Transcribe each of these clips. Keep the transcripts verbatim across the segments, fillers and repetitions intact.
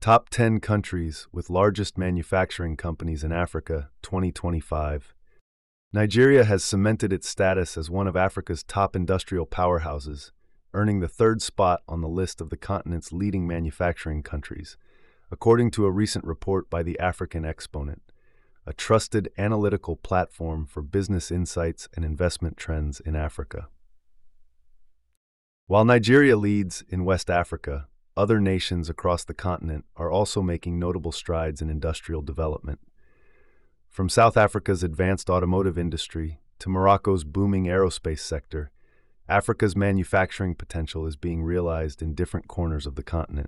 Top ten countries with largest manufacturing companies in Africa, twenty twenty-five. Nigeria has cemented its status as one of Africa's top industrial powerhouses, earning the third spot on the list of the continent's leading manufacturing countries, according to a recent report by the African Exponent, a trusted analytical platform for business insights and investment trends in Africa. While Nigeria leads in West Africa, other nations across the continent are also making notable strides in industrial development. From South Africa's advanced automotive industry to Morocco's booming aerospace sector, Africa's manufacturing potential is being realized in different corners of the continent.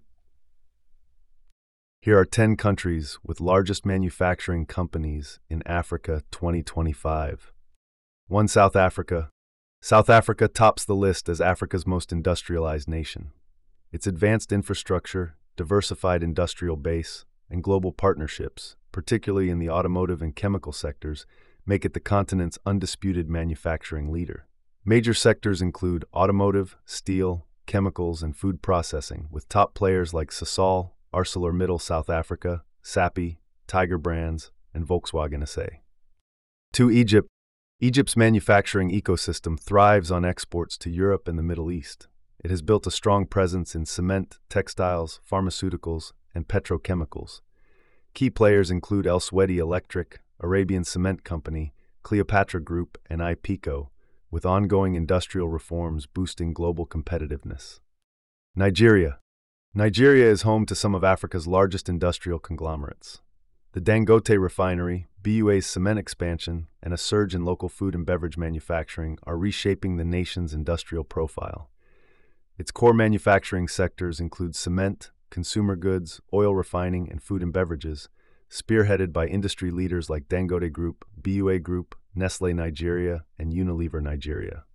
Here are ten countries with largest manufacturing companies in Africa twenty twenty-five. one. South Africa. South Africa tops the list as Africa's most industrialized nation. Its advanced infrastructure, diversified industrial base, and global partnerships, particularly in the automotive and chemical sectors, make it the continent's undisputed manufacturing leader. Major sectors include automotive, steel, chemicals, and food processing, with top players like Sasol, ArcelorMittal South Africa, Sappi, Tiger Brands, and Volkswagen S A. two. Egypt. Egypt's manufacturing ecosystem thrives on exports to Europe and the Middle East. It has built a strong presence in cement, textiles, pharmaceuticals, and petrochemicals. Key players include El Swedi Electric, Arabian Cement Company, Cleopatra Group, and IPECO, with ongoing industrial reforms boosting global competitiveness. Nigeria. Nigeria is home to some of Africa's largest industrial conglomerates. The Dangote refinery, B U A's cement expansion, and a surge in local food and beverage manufacturing are reshaping the nation's industrial profile. Its core manufacturing sectors include cement, consumer goods, oil refining, and food and beverages, spearheaded by industry leaders like Dangote Group, B U A Group, Nestlé Nigeria, and Unilever Nigeria.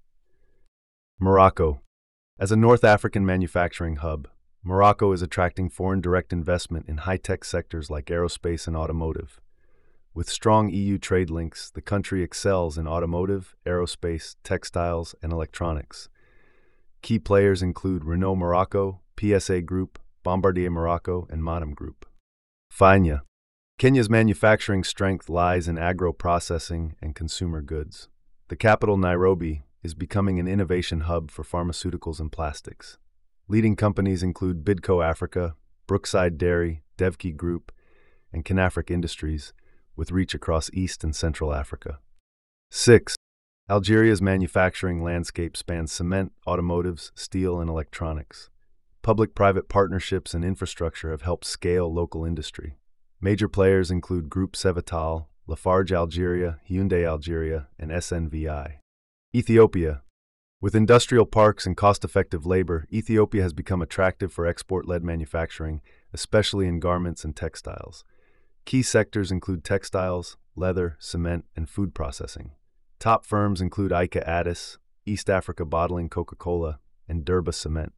Morocco. As a North African manufacturing hub, Morocco is attracting foreign direct investment in high-tech sectors like aerospace and automotive. With strong E U trade links, the country excels in automotive, aerospace, textiles, and electronics. Key players include Renault Morocco, P S A Group, Bombardier Morocco, and Matam Group. Kenya. Kenya's manufacturing strength lies in agro-processing and consumer goods. The capital, Nairobi, is becoming an innovation hub for pharmaceuticals and plastics. Leading companies include Bidco Africa, Brookside Dairy, Devki Group, and Canafric Industries, with reach across East and Central Africa. six. Algeria's manufacturing landscape spans cement, automotives, steel, and electronics. Public-private partnerships and infrastructure have helped scale local industry. Major players include Groupe Cevital, Lafarge Algeria, Hyundai Algeria, and S N V I. Ethiopia. With industrial parks and cost-effective labor, Ethiopia has become attractive for export-led manufacturing, especially in garments and textiles. Key sectors include textiles, leather, cement, and food processing. Top firms include Ika Addis, East Africa Bottling Coca-Cola, and Durba Cement.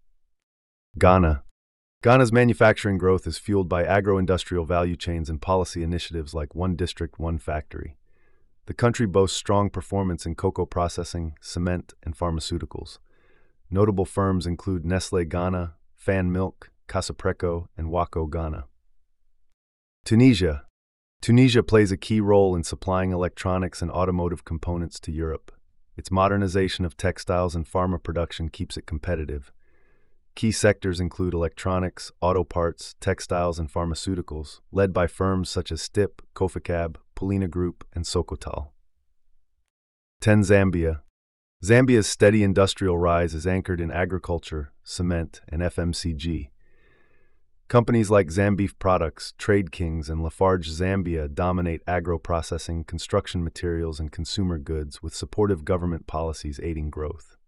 Ghana. Ghana's manufacturing growth is fueled by agro-industrial value chains and policy initiatives like One District, One Factory. The country boasts strong performance in cocoa processing, cement, and pharmaceuticals. Notable firms include Nestlé Ghana, Fan Milk, Casapreco, and Waco Ghana. Tunisia. Tunisia plays a key role in supplying electronics and automotive components to Europe. Its modernization of textiles and pharma production keeps it competitive. Key sectors include electronics, auto parts, textiles, and pharmaceuticals, led by firms such as Stip, Cofacab, Polina Group, and Socotal. ten. Zambia. Zambia's steady industrial rise is anchored in agriculture, cement, and F M C G. Companies like Zambeef Products, Trade Kings, and Lafarge Zambia dominate agro-processing, construction materials, and consumer goods, with supportive government policies aiding growth.